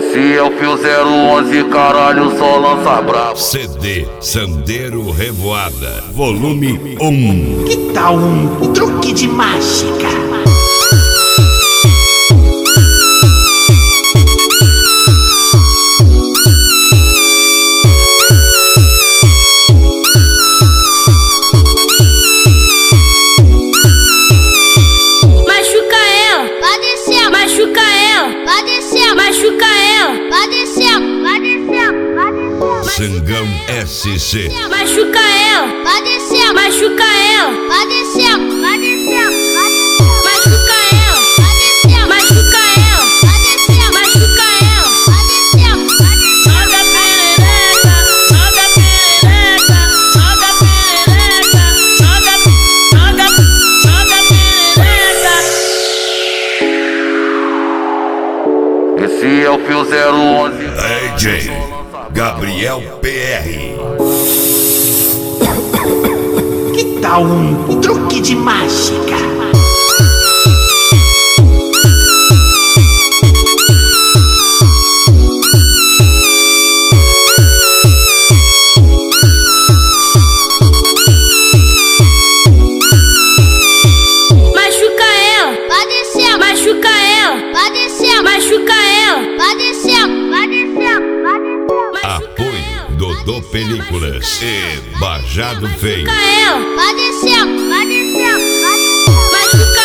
Esse é o Fio 011, caralho, só lança brabo. CD Sandeiro Revoada, volume 1. Que tal um truque de mágica? Sangão SC. Machuca ela, vai descer, machuca ela, vai descer, vai descer, machuca ela, vai descer, machuca ela, vai descer, machuca ela, vai descer, vai descer. Sobe a perereca, sobe a perereca, sobe a perereca, sobe a perereca. Esse é o Fio 011. DJ Gabriel PR. Que tal um truque de mágica? Machuca ela, vai descer, machuca ela, vai descer, machuca ela, vai descer, vai descer. Apoio Dodô Películas e Bajado Feio. Machuca ela, vai descer, vai descer, vai descer.